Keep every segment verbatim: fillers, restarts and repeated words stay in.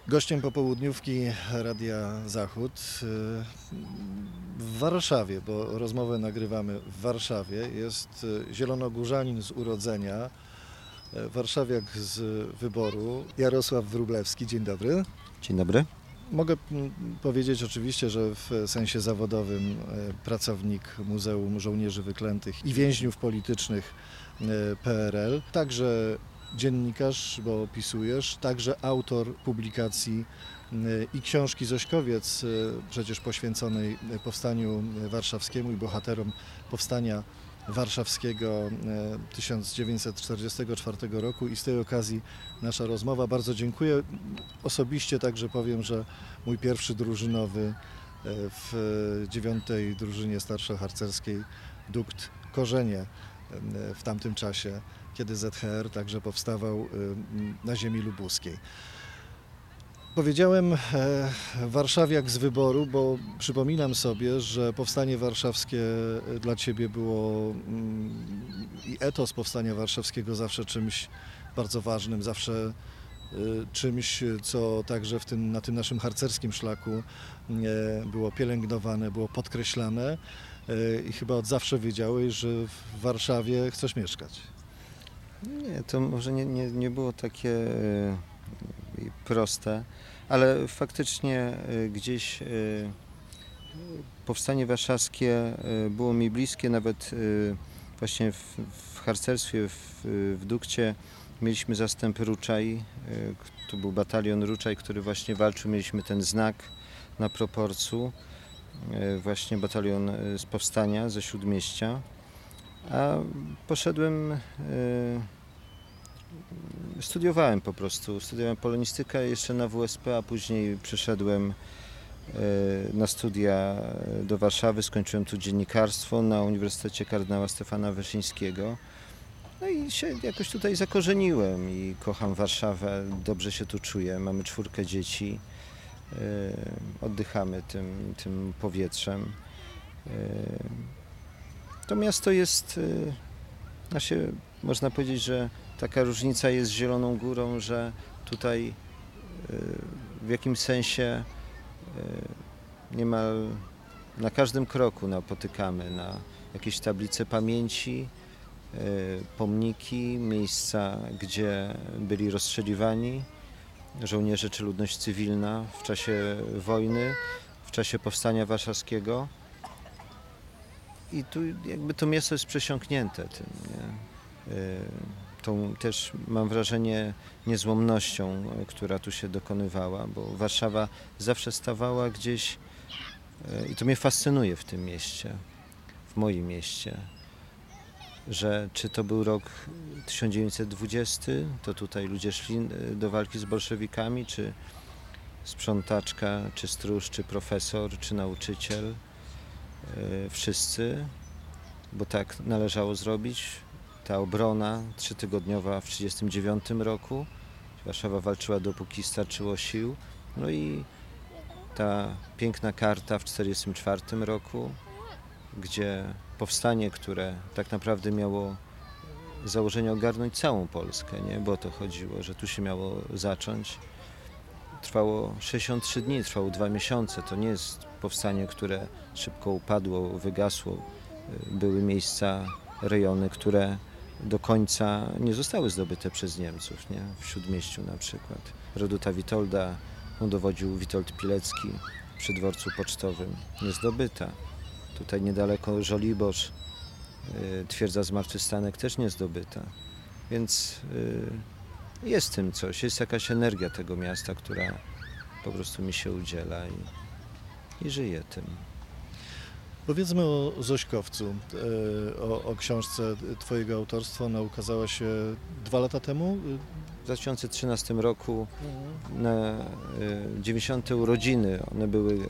Gościem popołudniówki Radia Zachód w Warszawie, bo rozmowę nagrywamy w Warszawie, jest zielonogórzanin z urodzenia, warszawiak z wyboru, Jarosław Wróblewski. Dzień dobry. Dzień dobry. Mogę powiedzieć oczywiście, że w sensie zawodowym pracownik Muzeum Żołnierzy Wyklętych i Więźniów Politycznych P R L, także dziennikarz, bo opisujesz, także autor publikacji i książki Zośkowiec, przecież poświęconej Powstaniu Warszawskiemu i bohaterom Powstania Warszawskiego tysiąc dziewięćset czterdziestego czwartego roku i z tej okazji nasza rozmowa. Bardzo dziękuję. Osobiście także powiem, że mój pierwszy drużynowy w dziewiątej drużynie starszoharcerskiej Dukt Korzenie w tamtym czasie, kiedy Z H R także powstawał na ziemi lubuskiej. Powiedziałem warszawiak z wyboru, bo przypominam sobie, że Powstanie Warszawskie dla Ciebie było i etos Powstania Warszawskiego zawsze czymś bardzo ważnym, zawsze czymś, co także w tym, na tym naszym harcerskim szlaku było pielęgnowane, było podkreślane i chyba od zawsze wiedziałeś, że w Warszawie chcesz mieszkać. Nie, to może nie, nie, nie było takie proste, ale faktycznie gdzieś Powstanie Warszawskie było mi bliskie, nawet właśnie w, w harcerstwie, w, w Dukcie mieliśmy zastęp Ruczaj, to był batalion Ruczaj, który właśnie walczył, mieliśmy ten znak na proporcu, właśnie batalion z Powstania, ze Śródmieścia, a poszedłem, studiowałem po prostu, studiowałem polonistykę jeszcze na W S P, a później przeszedłem na studia do Warszawy, skończyłem tu dziennikarstwo na Uniwersytecie Kardynała Stefana Wyszyńskiego. No i się jakoś tutaj zakorzeniłem i kocham Warszawę, dobrze się tu czuję, mamy czwórkę dzieci, oddychamy tym, tym powietrzem. To miasto jest, znaczy, można powiedzieć, że taka różnica jest z Zieloną Górą, że tutaj w jakimś sensie niemal na każdym kroku napotykamy na jakieś tablice pamięci, pomniki, miejsca, gdzie byli rozstrzeliwani żołnierze czy ludność cywilna w czasie wojny, w czasie Powstania Warszawskiego. I tu jakby to miasto jest przesiąknięte tym, nie? Tą też, mam wrażenie, niezłomnością, która tu się dokonywała, bo Warszawa zawsze stawała gdzieś, i to mnie fascynuje w tym mieście, w moim mieście, że czy to był rok tysiąc dziewięćset dwudziesty, to tutaj ludzie szli do walki z bolszewikami, czy sprzątaczka, czy stróż, czy profesor, czy nauczyciel, wszyscy, bo tak należało zrobić. Ta obrona trzytygodniowa w tysiąc dziewięćset trzydziestym dziewiątym roku, Warszawa walczyła dopóki starczyło sił, no i ta piękna karta w tysiąc dziewięćset czterdziestym czwartym roku, gdzie powstanie, które tak naprawdę miało założenie ogarnąć całą Polskę, nie? Bo o to chodziło, że tu się miało zacząć. Trwało sześćdziesiąt trzy dni, trwało dwa miesiące. To nie jest powstanie, które szybko upadło, wygasło. Były miejsca, rejony, które do końca nie zostały zdobyte przez Niemców, nie? W Śródmieściu na przykład. Reduta Witolda, którą dowodził Witold Pilecki przy dworcu pocztowym, niezdobyta. Tutaj niedaleko Żoliborz, twierdza Zmartwychwstanek, też niezdobyta. Więc jest w tym coś, jest jakaś energia tego miasta, która po prostu mi się udziela i, i żyje tym. Powiedzmy o Zośkowcu, o, o książce Twojego autorstwa. Ona ukazała się dwa lata temu. W dwa tysiące trzynastym roku na dziewięćdziesiąte urodziny, one były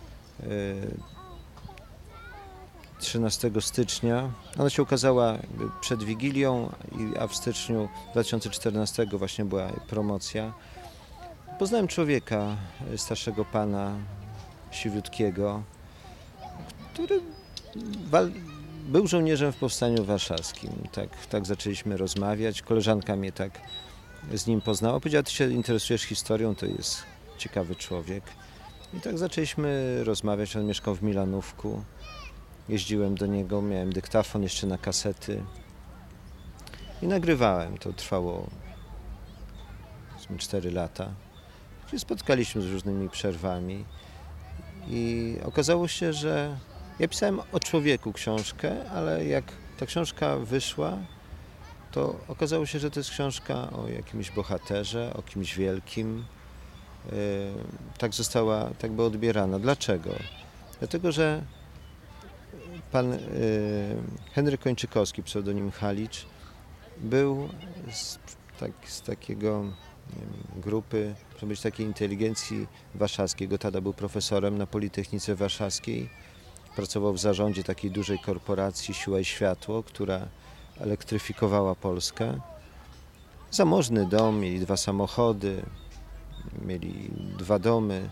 trzynastego stycznia. Ona się ukazała przed Wigilią, a w styczniu dwa tysiące czternastego właśnie była promocja. Poznałem człowieka, starszego pana, siwiutkiego, który wal... był żołnierzem w Powstaniu Warszawskim. Tak, tak zaczęliśmy rozmawiać. Koleżanka mnie tak z nim poznała. Powiedziała, ty się interesujesz historią, to jest ciekawy człowiek. I tak zaczęliśmy rozmawiać, on mieszkał w Milanówku. Jeździłem do niego, miałem dyktafon jeszcze na kasety i nagrywałem. To trwało cztery lata. I spotkaliśmy z różnymi przerwami i okazało się, że ja pisałem o człowieku książkę, ale jak ta książka wyszła, to okazało się, że to jest książka o jakimś bohaterze, o kimś wielkim. Yy, tak została tak by odbierana. Dlaczego? Dlatego, że pan yy, Henryk Kończykowski, pseudonim Halicz, był z, tak, z takiego nie wiem, grupy, może być takiej inteligencji warszawskiej. Gotada był profesorem na Politechnice Warszawskiej. Pracował w zarządzie takiej dużej korporacji Siła i Światło, która elektryfikowała Polskę. Zamożny dom, mieli dwa samochody, mieli dwa domy,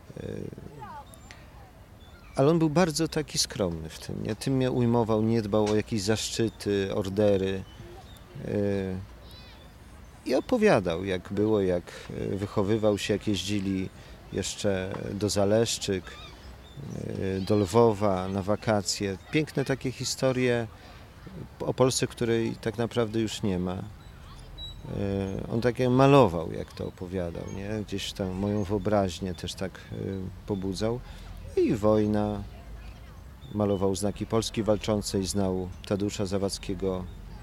ale on był bardzo taki skromny w tym. Nie? Tym mnie ujmował, nie dbał o jakieś zaszczyty, ordery i opowiadał, jak było, jak wychowywał się, jak jeździli jeszcze do Zaleszczyk, do Lwowa na wakacje. Piękne takie historie o Polsce, której tak naprawdę już nie ma. On tak jak malował, jak to opowiadał, nie? Gdzieś tam moją wyobraźnię też tak pobudzał. I wojna, malował znaki Polski Walczącej, znał Tadeusza Zawadzkiego,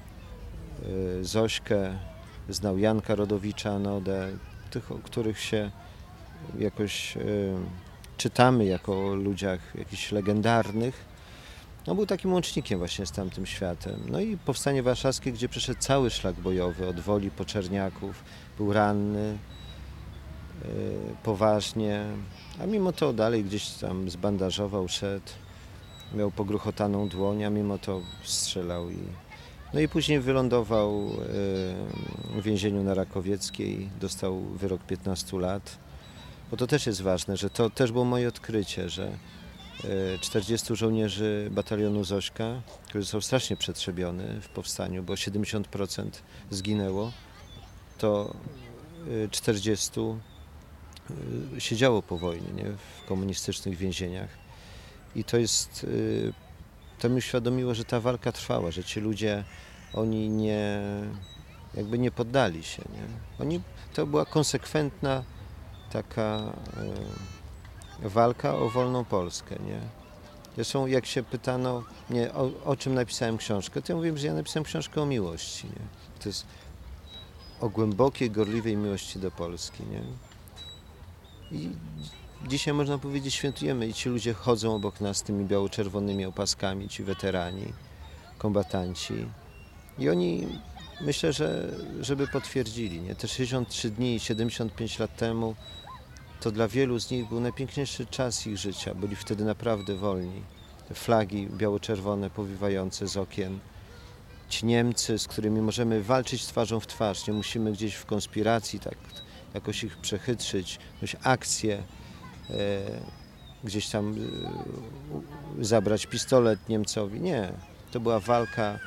Zośkę, znał Janka Rodowicza Anodę, tych, o których się jakoś czytamy jako o ludziach jakichś legendarnych. No, był takim łącznikiem właśnie z tamtym światem. No i Powstanie Warszawskie, gdzie przeszedł cały szlak bojowy, od Woli po Czerniaków, był ranny, yy, poważnie, a mimo to dalej gdzieś tam zbandażował, szedł, miał pogruchotaną dłoń, a mimo to strzelał. I... No i później wylądował yy, w więzieniu na Rakowieckiej, dostał wyrok piętnastu lat, bo to też jest ważne, że to też było moje odkrycie, że czterdziestu żołnierzy batalionu Zośka, którzy są strasznie przetrzebiony w powstaniu, bo siedemdziesiąt procent zginęło, to czterdziestu siedziało po wojnie, nie? W komunistycznych więzieniach. I to jest, to mi uświadomiło, że ta walka trwała, że ci ludzie, oni nie, jakby nie poddali się. Nie? Oni, to była konsekwentna taka walka o wolną Polskę, nie? Zresztą jak się pytano mnie, o, o czym napisałem książkę, to ja mówiłem, że ja napisałem książkę o miłości, nie? To jest o głębokiej, gorliwej miłości do Polski, nie? I dzisiaj można powiedzieć, świętujemy i ci ludzie chodzą obok nas z tymi biało-czerwonymi opaskami, ci weterani, kombatanci. I oni, myślę, że żeby potwierdzili, nie? Te sześćdziesiąt trzy dni, siedemdziesiąt pięć lat temu, to dla wielu z nich był najpiękniejszy czas ich życia. Byli wtedy naprawdę wolni. Te flagi biało-czerwone powiewające z okien. Ci Niemcy, z którymi możemy walczyć twarzą w twarz. Nie musimy gdzieś w konspiracji tak jakoś ich przechytrzyć, jakąś akcję, e, gdzieś tam e, zabrać pistolet Niemcowi. Nie. To była walka. E,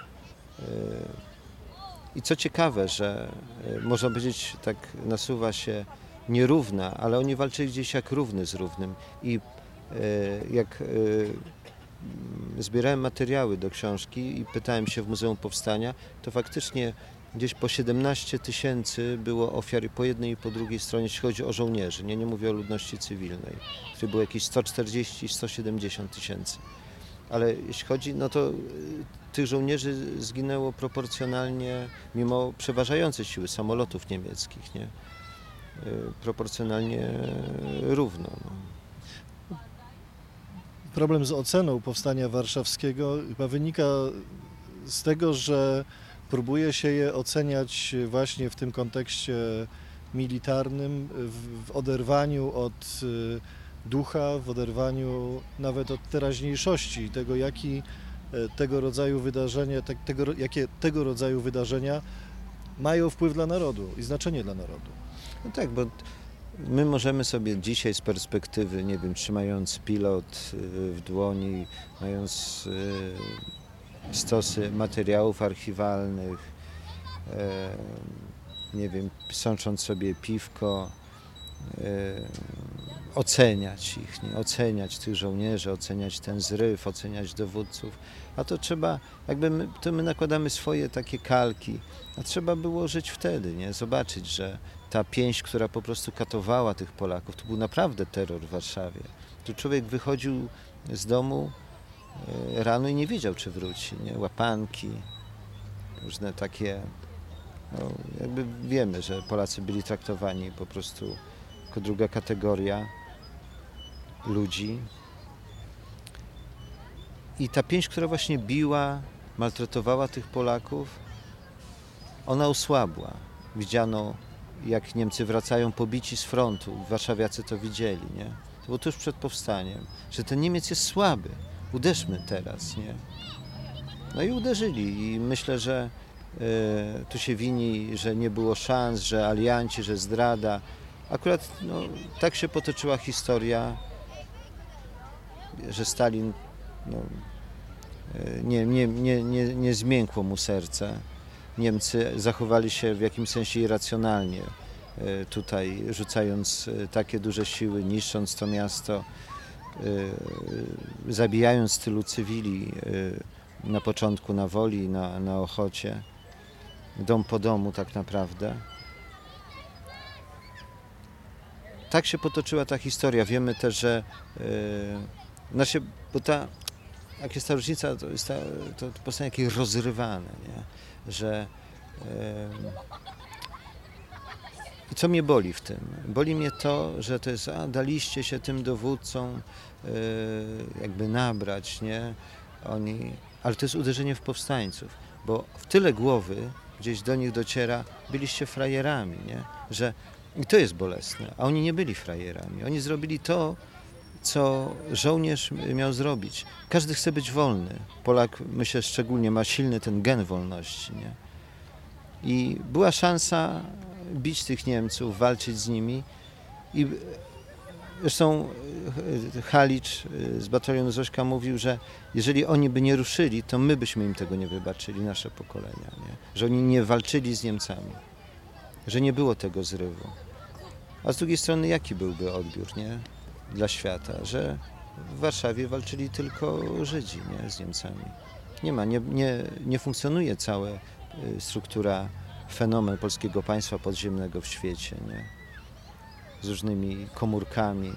I co ciekawe, że e, można powiedzieć, tak nasuwa się nierówna, ale oni walczyli gdzieś jak równy z równym. I e, jak e, zbierałem materiały do książki i pytałem się w Muzeum Powstania, to faktycznie gdzieś po siedemnaście tysięcy było ofiar po jednej i po drugiej stronie, jeśli chodzi o żołnierzy. Nie, nie mówię o ludności cywilnej, której było jakieś sto czterdzieści sto siedemdziesiąt tysięcy. Ale jeśli chodzi, no to tych żołnierzy zginęło proporcjonalnie, mimo przeważającej siły samolotów niemieckich, nie? Proporcjonalnie równo. No. Problem z oceną Powstania Warszawskiego chyba wynika z tego, że próbuje się je oceniać właśnie w tym kontekście militarnym, w, w oderwaniu od ducha, w oderwaniu nawet od teraźniejszości, tego jaki tego rodzaju wydarzenia, te, tego, jakie tego rodzaju wydarzenia mają wpływ dla narodu i znaczenie dla narodu. No tak, bo my możemy sobie dzisiaj z perspektywy, nie wiem, trzymając pilot w dłoni, mając stosy materiałów archiwalnych, nie wiem, sącząc sobie piwko, oceniać ich, nie? Oceniać tych żołnierzy, oceniać ten zryw, oceniać dowódców, a to trzeba, jakby my, to my nakładamy swoje takie kalki, a trzeba było żyć wtedy, nie? Zobaczyć, że ta pięść, która po prostu katowała tych Polaków, to był naprawdę terror w Warszawie. Tu człowiek wychodził z domu rano i nie wiedział, czy wróci, nie? Łapanki, różne takie, no, jakby wiemy, że Polacy byli traktowani po prostu jako druga kategoria ludzi. I ta pięść, która właśnie biła, maltretowała tych Polaków, ona osłabła. Widziano, jak Niemcy wracają pobici z frontu. Warszawiacy to widzieli, nie? To było tuż przed powstaniem, że ten Niemiec jest słaby. Uderzmy teraz, nie? No i uderzyli i myślę, że y, tu się wini, że nie było szans, że alianci, że zdrada. Akurat no, tak się potoczyła historia, że Stalin no, nie, nie, nie, nie, nie zmiękło mu serce. Niemcy zachowali się w jakimś sensie irracjonalnie, tutaj rzucając takie duże siły, niszcząc to miasto, zabijając tylu cywili na początku na Woli, na, na Ochocie, dom po domu tak naprawdę. Tak się potoczyła ta historia. Wiemy też, że yy, nasze, bo ta, jak jest ta różnica, to jest ta, to, to powstanie jakieś rozrywane, nie? Że yy, i co mnie boli w tym? Boli mnie to, że to jest, a daliście się tym dowódcom yy, jakby nabrać, nie? Oni, ale to jest uderzenie w powstańców, bo w tyle głowy gdzieś do nich dociera, byliście frajerami, nie? Że i to jest bolesne, a oni nie byli frajerami. Oni zrobili to, co żołnierz miał zrobić. Każdy chce być wolny. Polak, myślę, szczególnie ma silny ten gen wolności, nie? I była szansa bić tych Niemców, walczyć z nimi. I zresztą Halicz z batalionu Zośka mówił, że jeżeli oni by nie ruszyli, to my byśmy im tego nie wybaczyli, nasze pokolenia, nie? Że oni nie walczyli z Niemcami, że nie było tego zrywu. A z drugiej strony jaki byłby odbiór, nie? Dla świata, że w Warszawie walczyli tylko Żydzi, nie? Z Niemcami. Nie ma, nie, nie, nie funkcjonuje cała struktura, fenomen polskiego państwa podziemnego w świecie, nie? Z różnymi komórkami,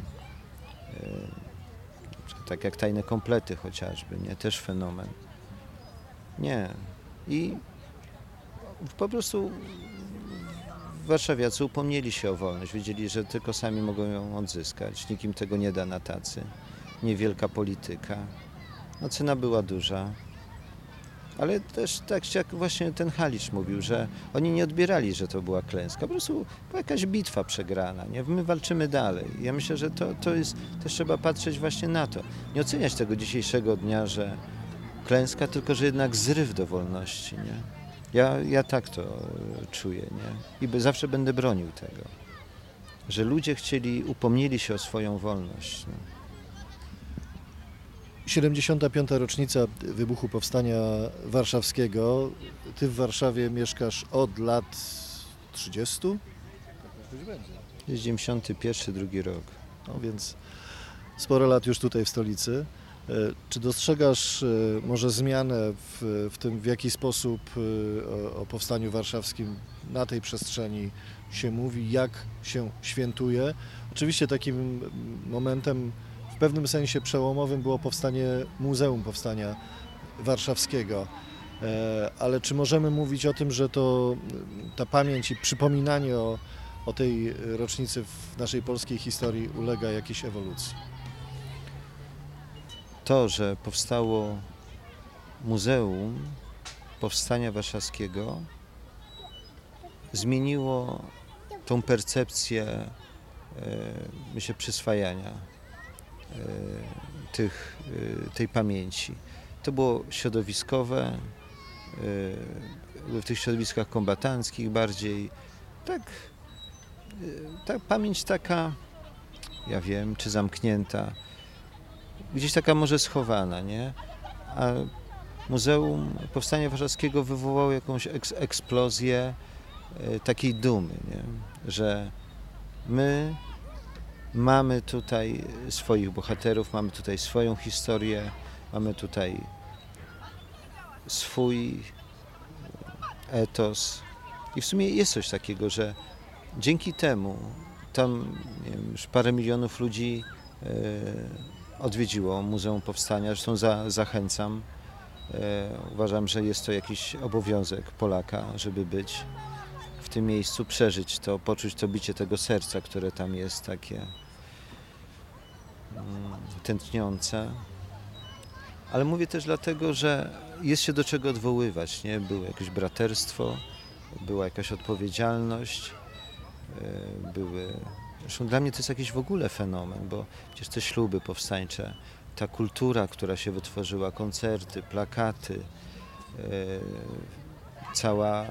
tak jak tajne komplety chociażby, nie? Też fenomen. Nie. I po prostu warszawiacy upomnieli się o wolność. Wiedzieli, że tylko sami mogą ją odzyskać. Nikt im tego nie da na tacy. Niewielka polityka. No cena była duża. Ale też tak jak właśnie ten Halicz mówił, że oni nie odbierali, że to była klęska. Po prostu była jakaś bitwa przegrana. Nie? My walczymy dalej. Ja myślę, że to, to jest, też trzeba patrzeć właśnie na to. Nie oceniać tego dzisiejszego dnia, że klęska, tylko że jednak zryw do wolności. Nie? Ja, ja tak to czuję, nie? I by, zawsze będę bronił tego, że ludzie chcieli, upomnieli się o swoją wolność. No. siedemdziesiąta piąta rocznica wybuchu Powstania Warszawskiego. Ty w Warszawie mieszkasz od lat trzydziestu? Jest dziewięćdziesiąty pierwszy, drugi rok. No więc sporo lat już tutaj w stolicy. Czy dostrzegasz może zmianę w, w tym, w jaki sposób o, o Powstaniu Warszawskim na tej przestrzeni się mówi, jak się świętuje? Oczywiście takim momentem w pewnym sensie przełomowym było powstanie Muzeum Powstania Warszawskiego. Ale czy możemy mówić o tym, że to ta pamięć i przypominanie o, o tej rocznicy w naszej polskiej historii ulega jakiejś ewolucji? To, że powstało Muzeum Powstania Warszawskiego, zmieniło tą percepcję, myślę, przyswajania tych, tej pamięci. To było środowiskowe, w tych środowiskach kombatanckich bardziej, tak, ta pamięć taka, ja wiem, czy zamknięta, gdzieś taka może schowana, nie? A Muzeum Powstania Warszawskiego wywołało jakąś eks eksplozję e, takiej dumy, nie? Że my mamy tutaj swoich bohaterów, mamy tutaj swoją historię, mamy tutaj swój etos. I w sumie jest coś takiego, że dzięki temu tam nie wiem, już parę milionów ludzi e, odwiedziło Muzeum Powstania. Zresztą za, zachęcam. E, uważam, że jest to jakiś obowiązek Polaka, żeby być w tym miejscu, przeżyć to, poczuć to bicie tego serca, które tam jest takie mm, tętniące. Ale mówię też dlatego, że jest się do czego odwoływać, nie? Było jakieś braterstwo, była jakaś odpowiedzialność, e, były... Zresztą dla mnie to jest jakiś w ogóle fenomen, bo przecież te śluby powstańcze, ta kultura, która się wytworzyła, koncerty, plakaty, e, cała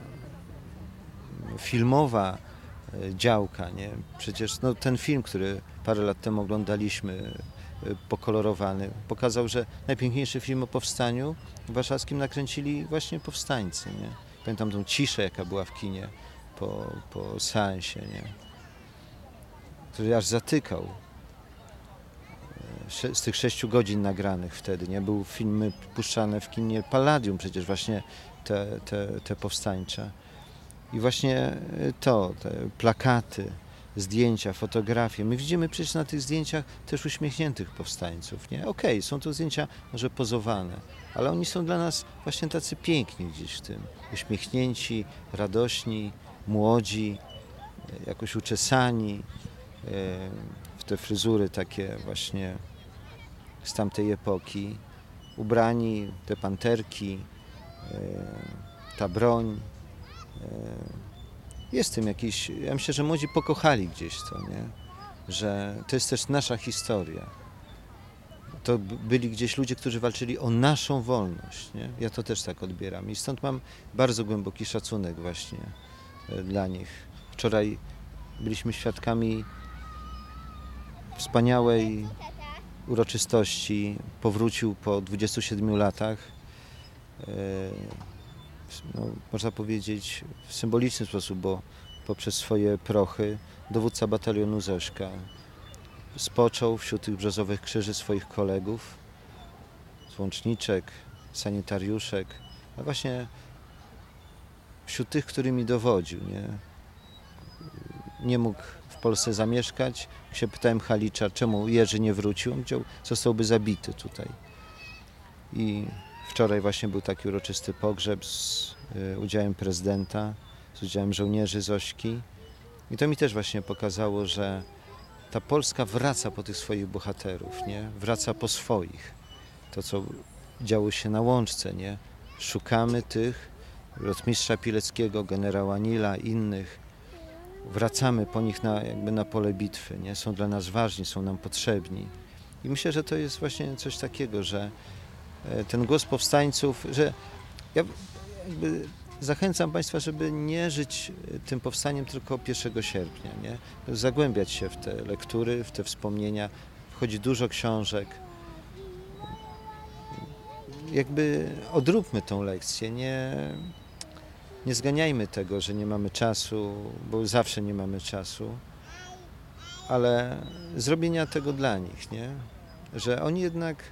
filmowa e, działka, nie? Przecież no, ten film, który parę lat temu oglądaliśmy, e, pokolorowany, pokazał, że najpiękniejszy film o powstaniu warszawskim nakręcili właśnie powstańcy, nie? Pamiętam tą ciszę, jaka była w kinie po, po seansie, nie? Który aż zatykał. Z tych sześciu godzin nagranych wtedy, nie? Były filmy puszczane w kinie Palladium, przecież właśnie te, te, te powstańcze. I właśnie to, te plakaty, zdjęcia, fotografie. My widzimy przecież na tych zdjęciach też uśmiechniętych powstańców, nie? Okej, okay, są to zdjęcia może pozowane, ale oni są dla nas właśnie tacy piękni gdzieś w tym. Uśmiechnięci, radośni, młodzi, jakoś uczesani, w te fryzury takie właśnie z tamtej epoki, ubrani, te panterki, ta broń. Jest w tym jakiś, ja myślę, że młodzi pokochali gdzieś to, nie? Że to jest też nasza historia. To byli gdzieś ludzie, którzy walczyli o naszą wolność, nie? Ja to też tak odbieram i stąd mam bardzo głęboki szacunek właśnie dla nich. Wczoraj byliśmy świadkami wspaniałej uroczystości. Powrócił po dwudziestu siedmiu latach, no, można powiedzieć w symboliczny sposób, bo poprzez swoje prochy dowódca batalionu Zośka spoczął wśród tych brzozowych krzyży swoich kolegów, złączniczek, sanitariuszek, a właśnie wśród tych, którymi dowodził, nie? Nie mógł w Polsce zamieszkać. Jak się pytałem Halicza, czemu Jerzy nie wrócił, on powiedział, zostałby zabity tutaj. I wczoraj właśnie był taki uroczysty pogrzeb z y, udziałem prezydenta, z udziałem żołnierzy Zośki. I to mi też właśnie pokazało, że ta Polska wraca po tych swoich bohaterów, nie? Wraca po swoich. To, co działo się na Łączce, nie? Szukamy tych, rotmistrza Pileckiego, generała Nila, innych. Wracamy po nich na, jakby na pole bitwy, nie? Są dla nas ważni, są nam potrzebni. I myślę, że to jest właśnie coś takiego, że ten głos powstańców, że ja jakby zachęcam Państwa, żeby nie żyć tym powstaniem tylko pierwszego sierpnia, nie? Zagłębiać się w te lektury, w te wspomnienia. Wchodzi dużo książek. Jakby odróbmy tą lekcję, nie, nie zganiajmy tego, że nie mamy czasu, bo zawsze nie mamy czasu, ale zrobienia tego dla nich, nie? Że oni jednak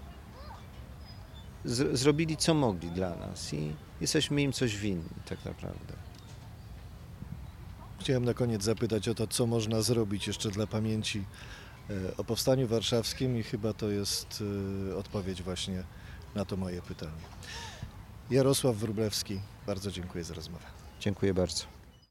z- zrobili co mogli dla nas i jesteśmy im coś winni tak naprawdę. Chciałem na koniec zapytać o to, co można zrobić jeszcze dla pamięci o Powstaniu Warszawskim i chyba to jest odpowiedź właśnie na to moje pytanie. Jarosław Wróblewski, bardzo dziękuję za rozmowę. Dziękuję bardzo.